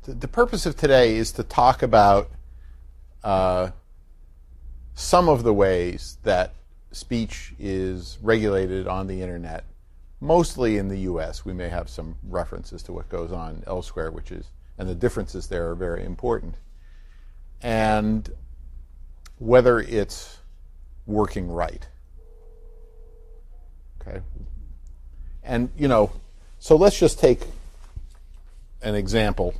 the purpose of today is to talk about some of the ways that speech is regulated on the internet, mostly in the U.S. We may have some references to what goes on elsewhere, and the differences there are very important. And whether it's working right. Okay. And, so let's just take an example.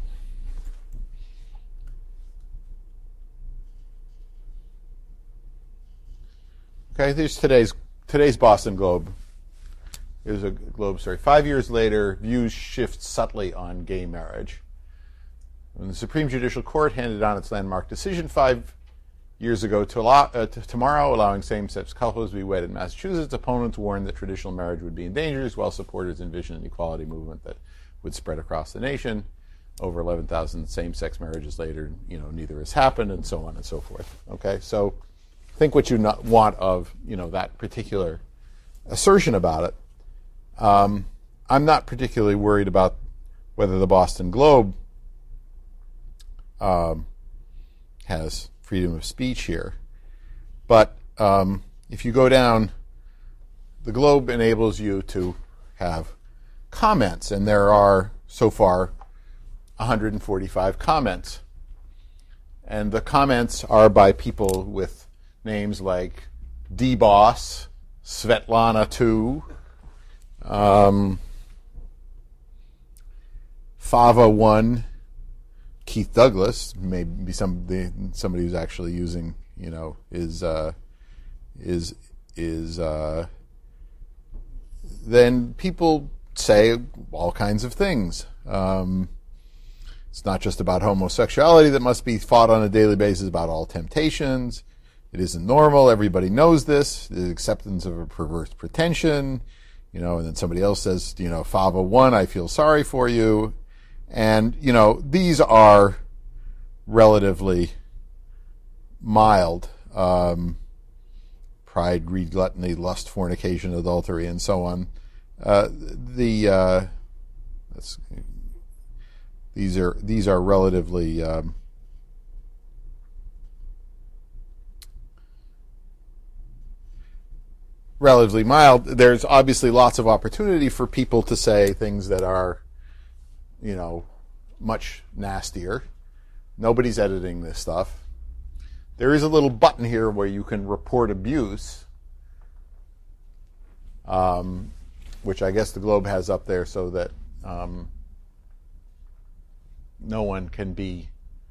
Okay, there's today's Boston Globe. Here's a Globe story. 5 years later, views shift subtly on gay marriage. When the Supreme Judicial Court handed down its landmark decision 5 years ago tomorrow, allowing same-sex couples to be wed in Massachusetts, opponents warned that traditional marriage would be in danger, while supporters envisioned an equality movement that would spread across the nation. Over 11,000 same-sex marriages later, neither has happened, and so on and so forth. Okay, so think what you want of that particular assertion about it. I'm not particularly worried about whether the Boston Globe has freedom of speech here, but if you go down, the Globe enables you to have comments, and there are so far 145 comments, and the comments are by people with names like D-Boss, Svetlana 2, Fava 1, Keith Douglas, maybe somebody who's actually using, then people say all kinds of things. It's not just about homosexuality that must be fought on a daily basis, about all temptations. It isn't normal. Everybody knows this. The acceptance of a perverse pretension, and then somebody else says, Fava 1, I feel sorry for you. And, these are relatively mild. Pride, greed, gluttony, lust, fornication, adultery, and so on. These are relatively relatively mild. There's obviously lots of opportunity for people to say things that are, much nastier. Nobody's editing this stuff. There is a little button here where you can report abuse, which I guess the Globe has up there so that no one can be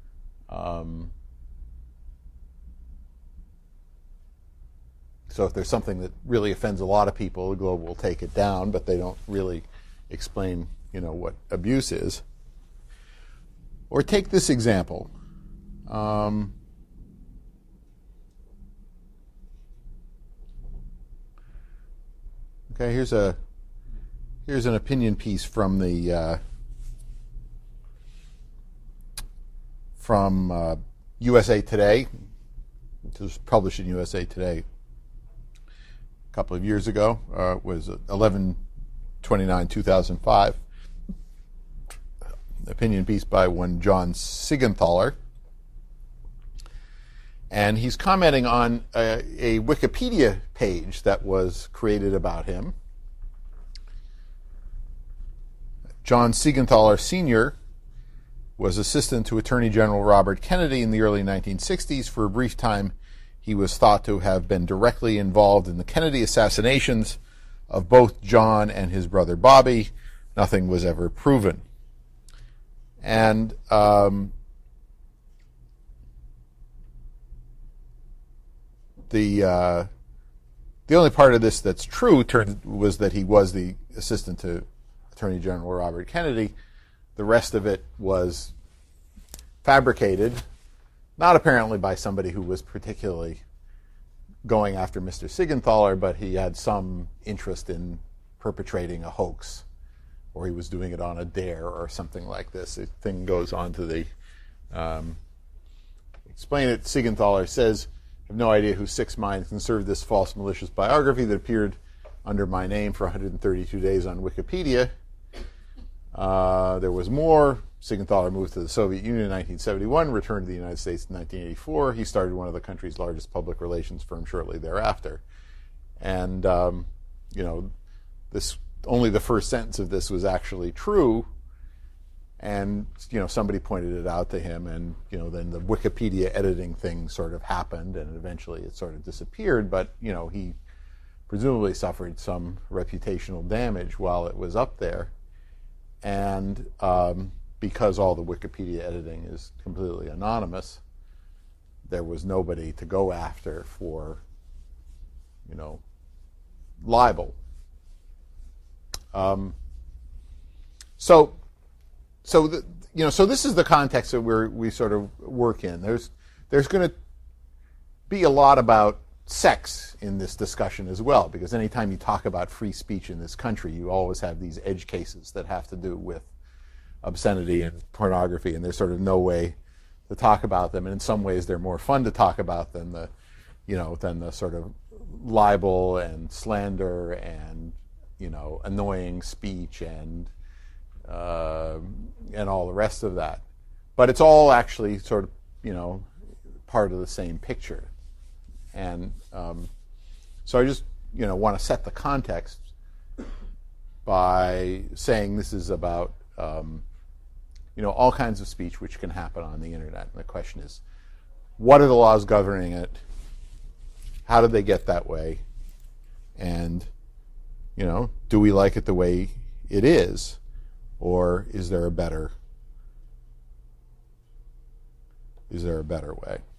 so if there's something that really offends a lot of people, the Globe will take it down, but they don't really explain, what abuse is. Or take this example. Okay, here's an opinion piece from the USA Today. It was published in USA Today a couple of years ago. It was 11/29/2005. Opinion piece by one John Siegenthaler. And he's commenting on a Wikipedia page that was created about him. John Siegenthaler Sr. was assistant to Attorney General Robert Kennedy in the early 1960s. For a brief time, he was thought to have been directly involved in the Kennedy assassinations of both John and his brother Bobby. Nothing was ever proven. And the only part of this that's true was that he was the assistant to Attorney General Robert Kennedy. The rest of it was fabricated, not apparently by somebody who was particularly going after Mr. Siegenthaler, but he had some interest in perpetrating a hoax, or he was doing it on a dare or something like this. The thing goes on to the explain it. Siegenthaler says, I have no idea who six minds conserved this false malicious biography that appeared under my name for 132 days on Wikipedia. There was more. Siegenthaler moved to the Soviet Union in 1971, returned to the United States in 1984. He started one of the country's largest public relations firms shortly thereafter. And, this only the first sentence of this was actually true. And, somebody pointed it out to him, and, then the Wikipedia editing thing sort of happened, and eventually it sort of disappeared. But, he presumably suffered some reputational damage while it was up there. And because all the Wikipedia editing is completely anonymous, there was nobody to go after for, libel. So this is the context that we sort of work in. There's going to be a lot about sex in this discussion as well, because anytime you talk about free speech in this country, you always have these edge cases that have to do with obscenity and pornography, and there's sort of no way to talk about them. And in some ways, they're more fun to talk about than the sort of libel and slander and annoying speech and all the rest of that. But it's all actually sort of part of the same picture. And so I just want to set the context by saying this is about all kinds of speech which can happen on the internet. And the question is, what are the laws governing it? How did they get that way? And do we like it the way it is, or is there a better way?